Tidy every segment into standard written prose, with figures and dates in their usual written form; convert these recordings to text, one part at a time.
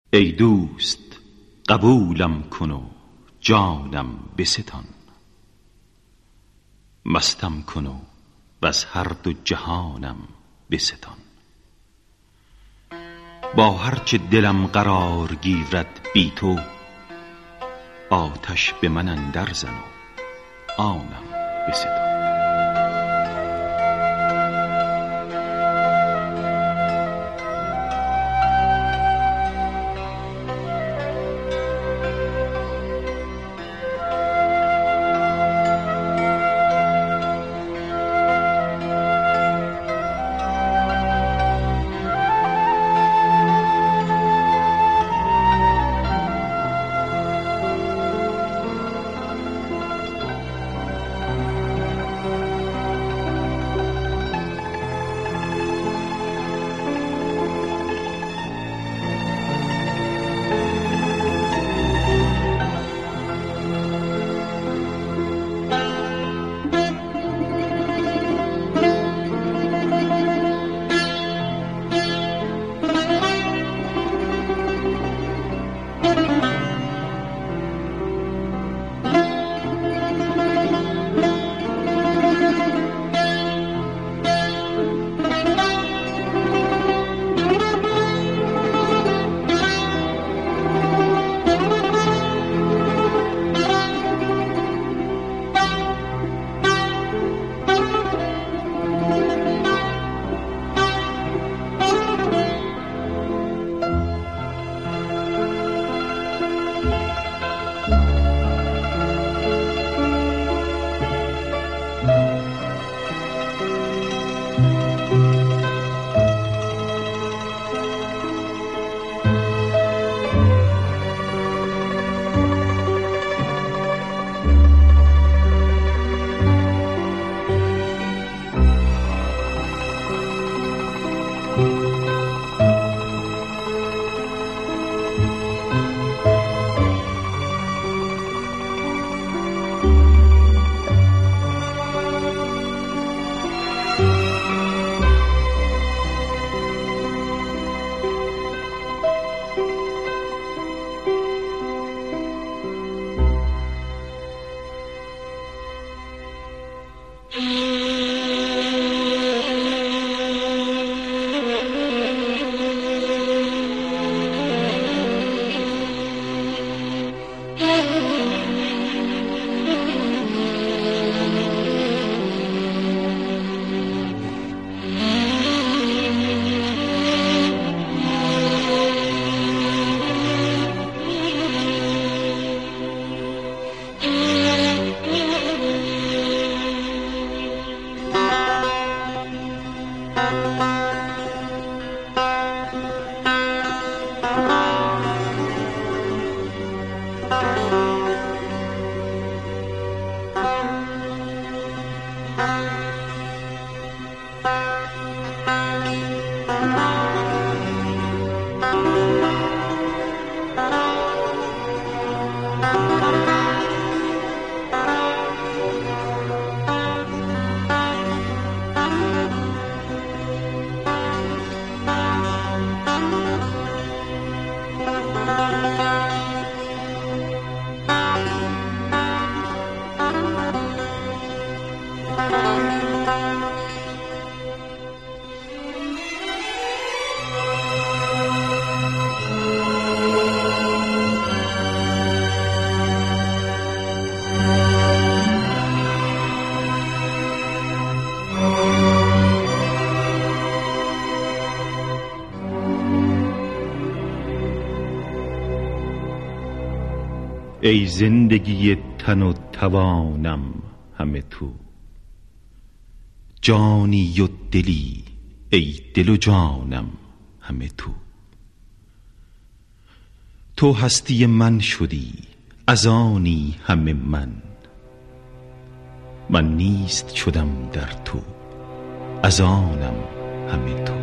ای دوست قبولم کن و جانم بستان، مستم کن و از هر دو جهانم بستان. با هرچه دلم قرار گیرد بی تو، آتش به من اندر زن و آنم بستان. ای زندگی تن و توانم همه تو، جانی و دلی ای دل و جانم همه تو. تو هستی من شدی از آنی همه من نیست شدم در تو از آنم همه تو.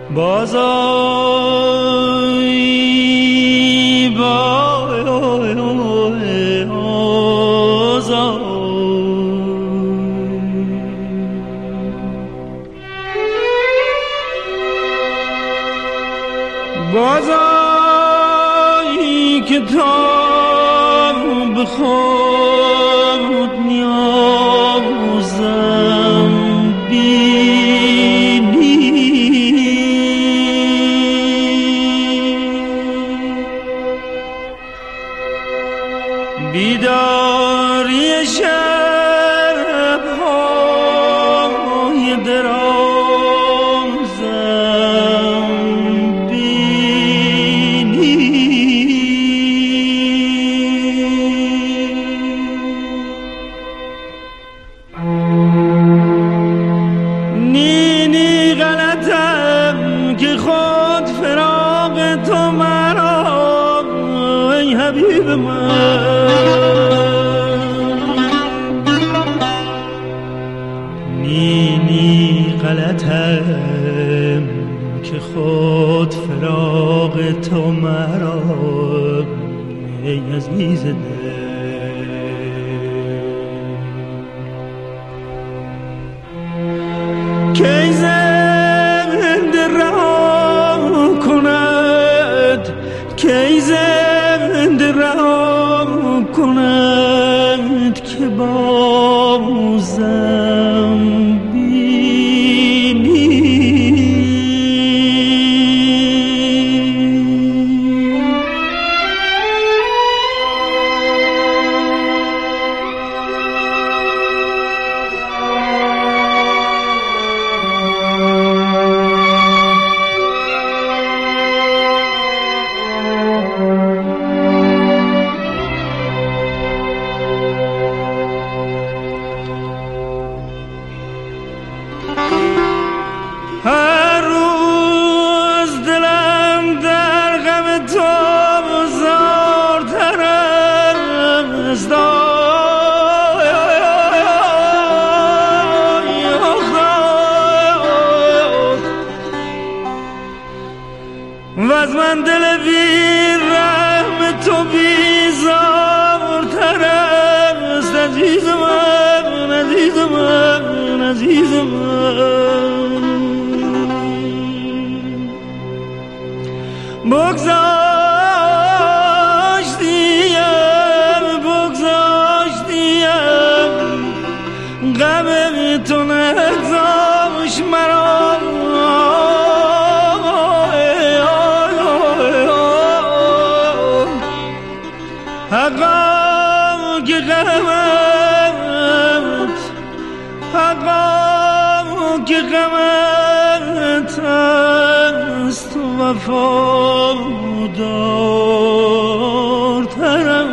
بازای بازایی که تا به خود نیازم بینی بیداری شب‌های درازم بینی نی غلطم که خود فراق تو مرا ای حبیب من نی غلطم که خود فراق تو مرا ای عزیز دل کی زنده رها کند کی زنده رها کند که بازم بینی هر روز دلم در غم تو زارتر است و از من دل بی رحم تو بیزارتر است عزیز من عزیز من عزیز من بگذاشتیم غم تو نگذاشت مرا حقا که غمت است تو وفادارترم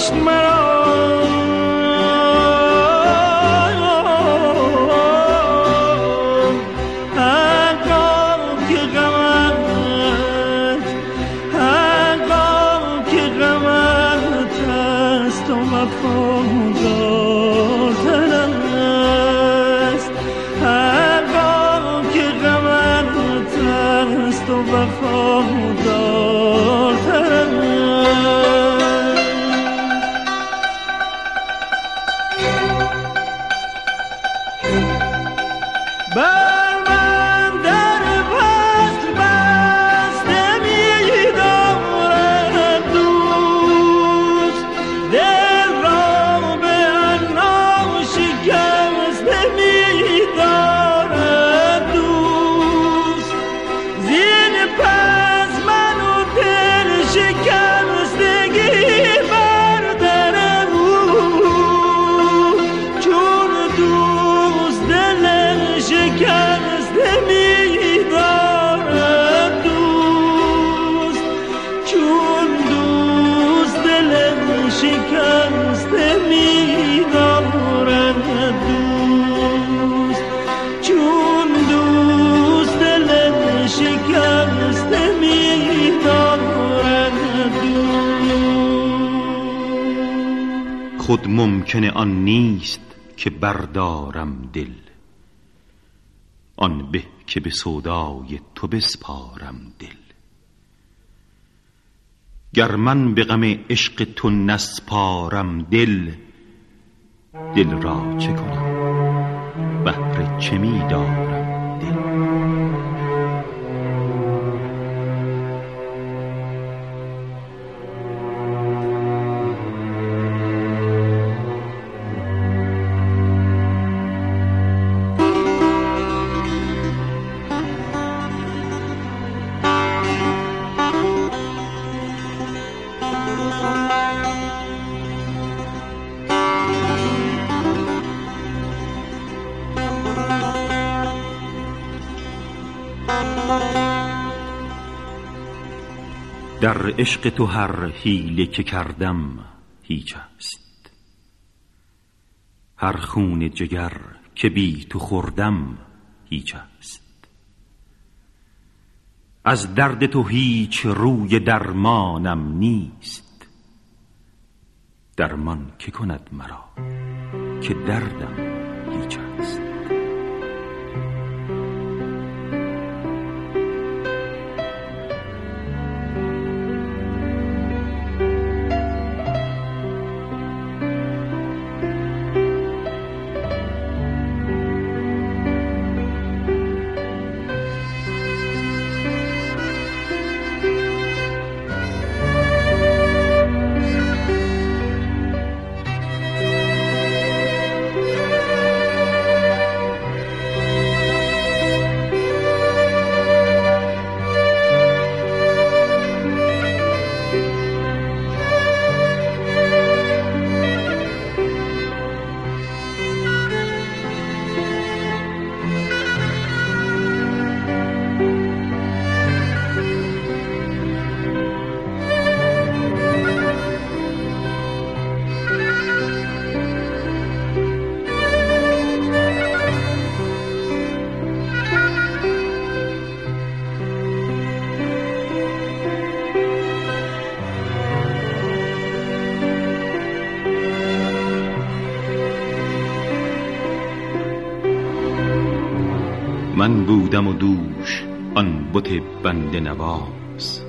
داشت مرا خود ممکن آن نیست که بردارم دل، آن به که به سودای تو بسپارم دل. گر من به غم عشق تو نسپارم دل، دل را چه کنم بهر چه می دارم دل. در عشق تو هر حیله که کردم هیچ است، هر خون جگر که بی تو خوردم هیچ است. از درد تو هیچ روی درمانم نیست، درمان که کند مرا که دردم هیچ است. من بودم و دوش آن بت بنده نواز،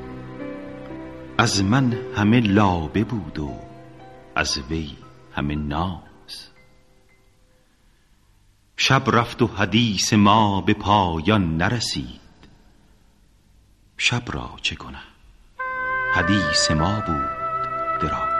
از من همه لابه بود و از وی همه ناز. شب رفت و حدیث ما به پایان نرسید، شب را چه کنه حدیث ما بود دراز.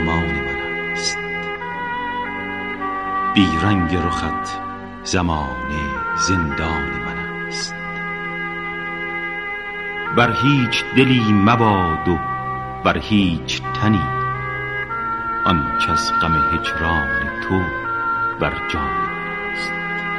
درمان من است. بی رنگ رخت زمانه زندان من است. بر هیچ دلی مباد و بر هیچ تنی آنچه از غم هجران تو بر جان من است.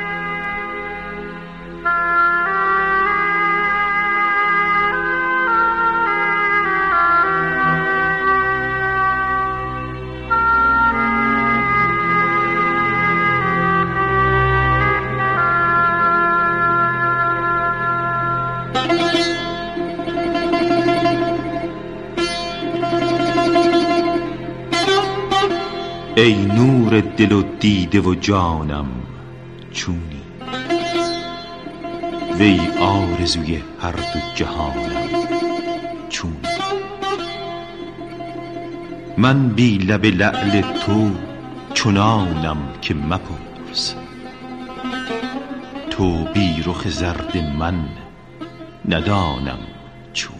ای نور دل و دیده و جانم چونی، وی آرزوی هر دو جهانم چونی. من بی لب لعل تو چنانم که مپرس، تو بی رخ زرد من ندانم چونی.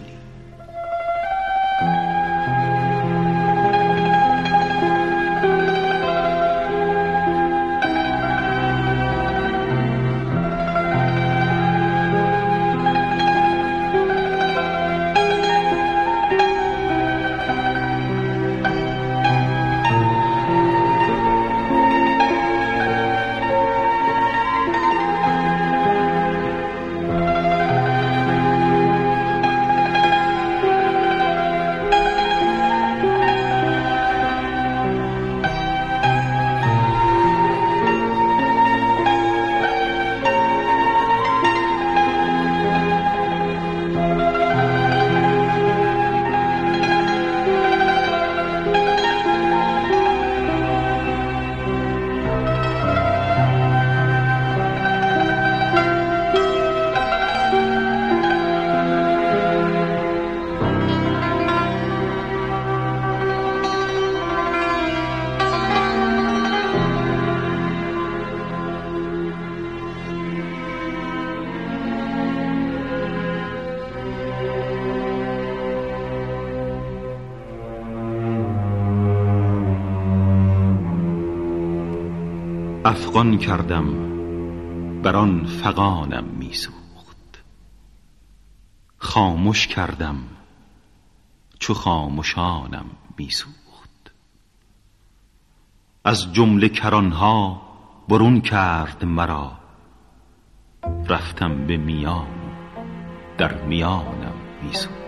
افغان کردم بر آن فغانم میسوخت، خاموش کردم چو خاموشانم میسوخت. از جمله کرانها برون کرد مرا، رفتم به میان در میانم میسوخت.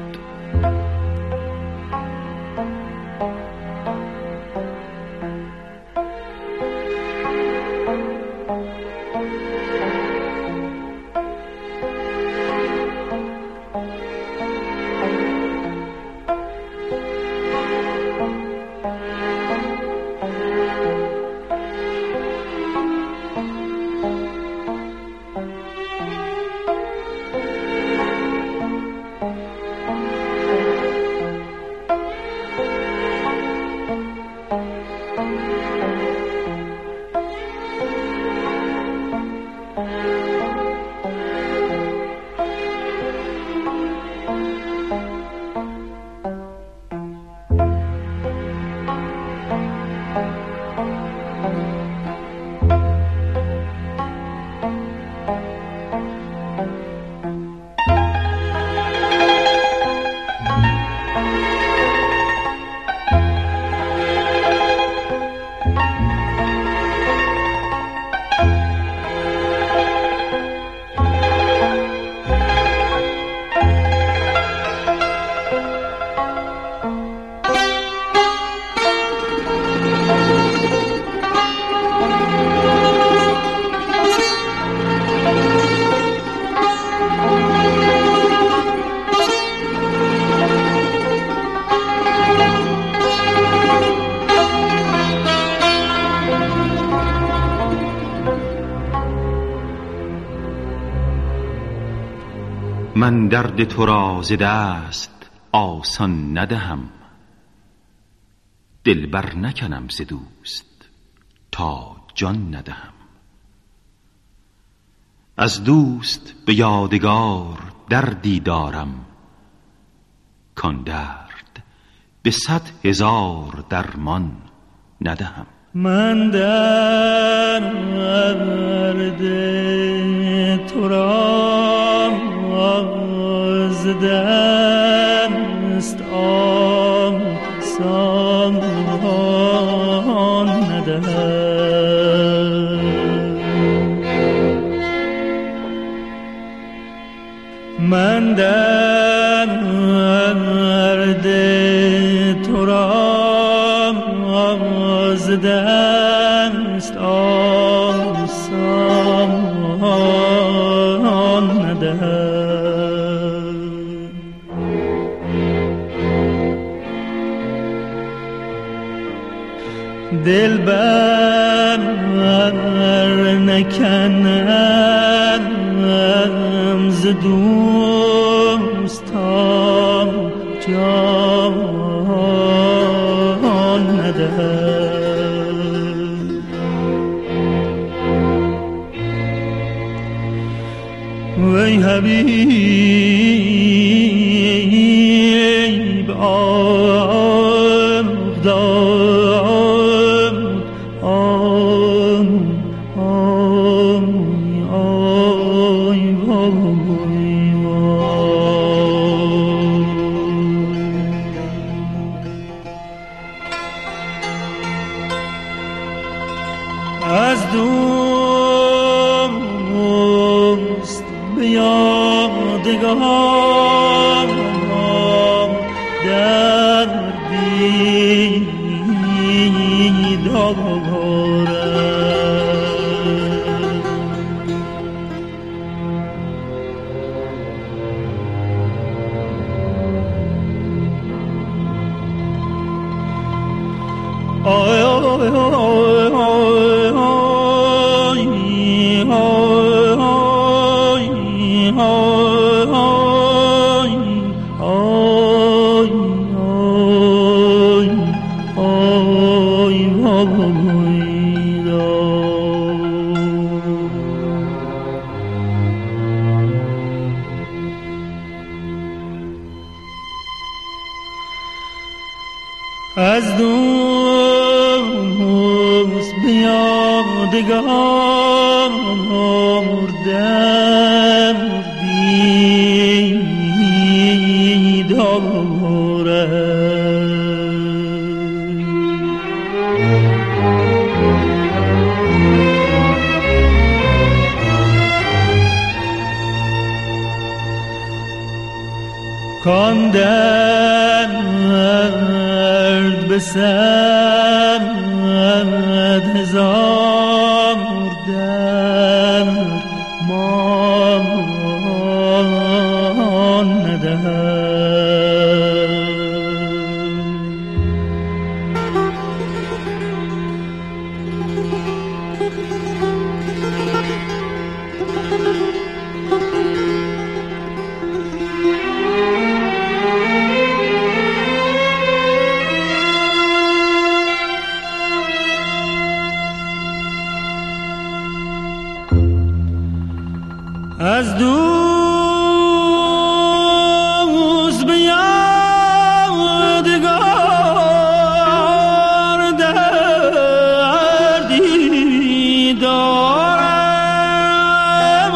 من درد تو را ز دست آسان ندهم، دل بر نکنم ز دوست تا جان ندهم. از دوست به یادگار دردی دارم، کان درد به 100,000 درمان ندهم. من درد تو را از دست آسان ندهم. من درد تو را از دست آسان ندهم. دل بر نکنم ز دوستان جان ندهم. وی حبیب از دوست به یادگار دردی دارم. آی آی آی از دوست به یادگار دردی دارم. کان درد به 100,000 درمان ندهم. از دوست به یادگار دردی دارم.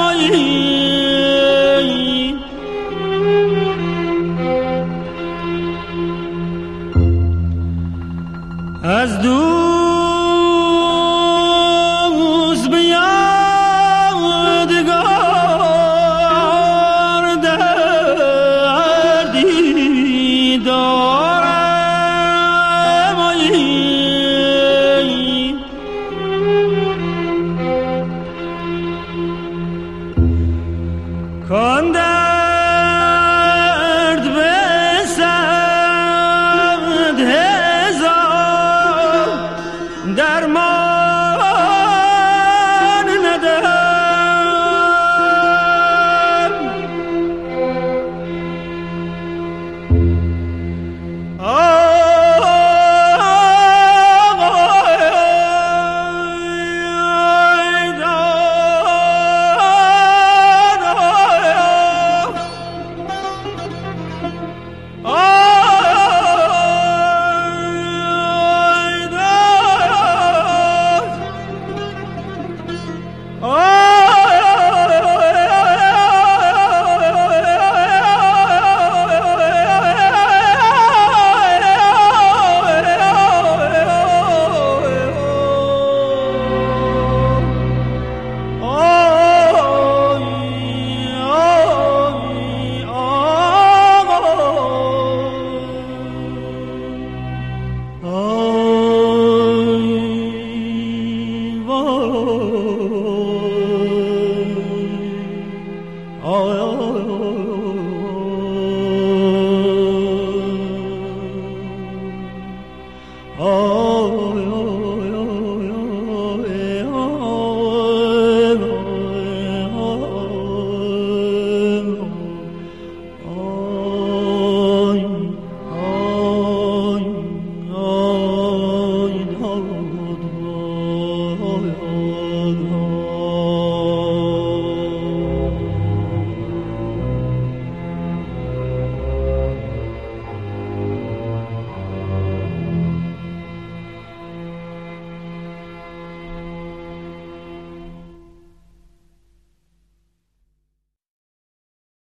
از دوست به کان درد به 100,000 آی